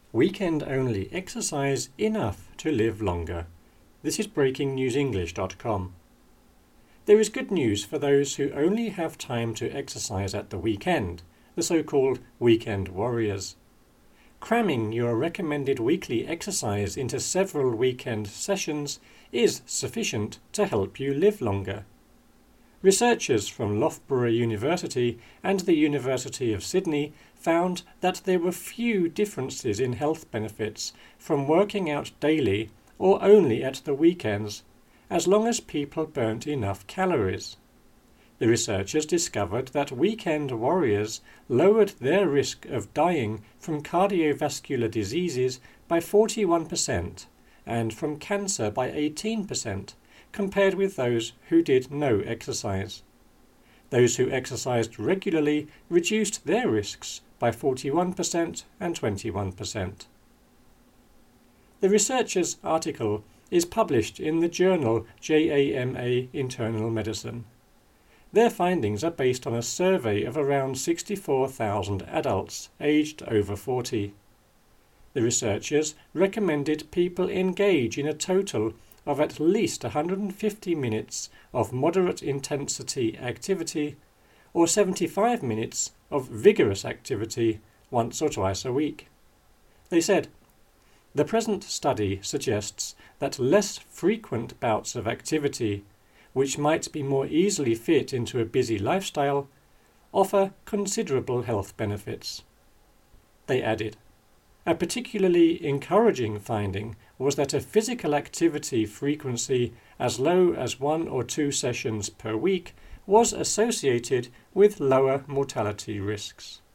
Weekend-only exercise enough to live longer. This is breakingnewsenglish.com. There is good news for those who only have time to exercise at the weekend, the so-called weekend warriors. Cramming your recommended weekly exercise into several weekend sessions is sufficient to help you live longer. Researchers from Loughborough University and the University of Sydney found that there were few differences in health benefits from working out daily or only at the weekends, as long as people burnt enough calories. The researchers discovered that weekend warriors lowered their risk of dying from cardiovascular diseases by 41% and from cancer by 18%, compared with those who did no exercise. Those who exercised regularly reduced their risks by 41% and 21%. The researchers' article is published in the journal JAMA Internal Medicine. Their findings are based on a survey of around 64,000 adults aged over 40. The researchers recommended people engage in a total of at least 150 minutes of moderate intensity activity or 75 minutes of vigorous activity once or twice a week. They said, "The present study suggests that less frequent bouts of activity, which might be more easily fit into a busy lifestyle, offer considerable health benefits." They added, "A particularly encouraging finding was that a physical activity frequency as low as 1 or 2 sessions per week was associated with lower mortality risks."